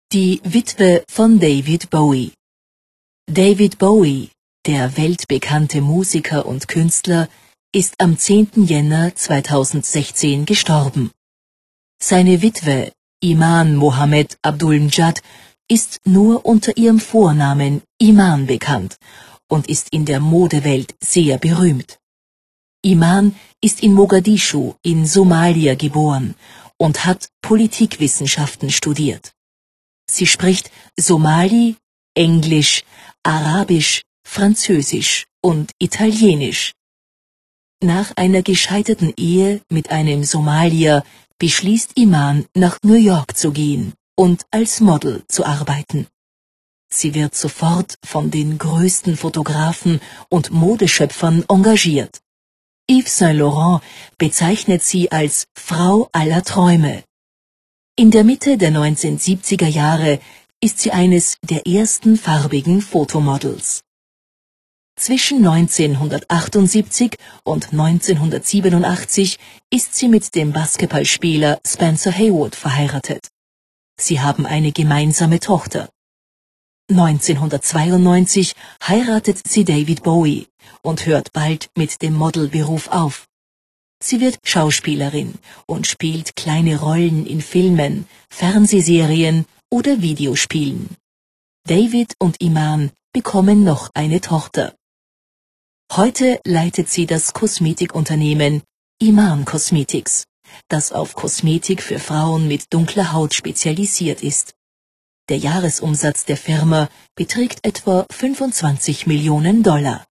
Die Witwe von David Bowie. David Bowie, der weltbekannte Musiker und Künstler, ist am 10. Jänner 2016 gestorben. Seine Witwe, Iman Mohammed Abdul-Mjad, ist nur unter ihrem Vornamen Iman bekannt und ist in der Modewelt sehr berühmt. Iman ist in Mogadischu in Somalia geboren und hat Politikwissenschaften studiert. Sie spricht Somali, Englisch, Arabisch, Französisch und Italienisch. Nach einer gescheiterten Ehe mit einem Somalier beschließt Iman, nach New York zu gehen und als Model zu arbeiten. Sie wird sofort von den größten Fotografen und Modeschöpfern engagiert. Yves Saint Laurent bezeichnet sie als Frau aller Träume. In der Mitte der 1970er Jahre ist sie eines der ersten farbigen Fotomodels. Zwischen 1978 und 1987 ist sie mit dem Basketballspieler Spencer Haywood verheiratet. Sie haben eine gemeinsame Tochter. 1992 heiratet sie David Bowie und hört bald mit dem Modelberuf auf. Sie wird Schauspielerin und spielt kleine Rollen in Filmen, Fernsehserien oder Videospielen. David und Iman bekommen noch eine Tochter. Heute leitet sie das Kosmetikunternehmen Iman Cosmetics, das auf Kosmetik für Frauen mit dunkler Haut spezialisiert ist. Der Jahresumsatz der Firma beträgt etwa $25 Millionen.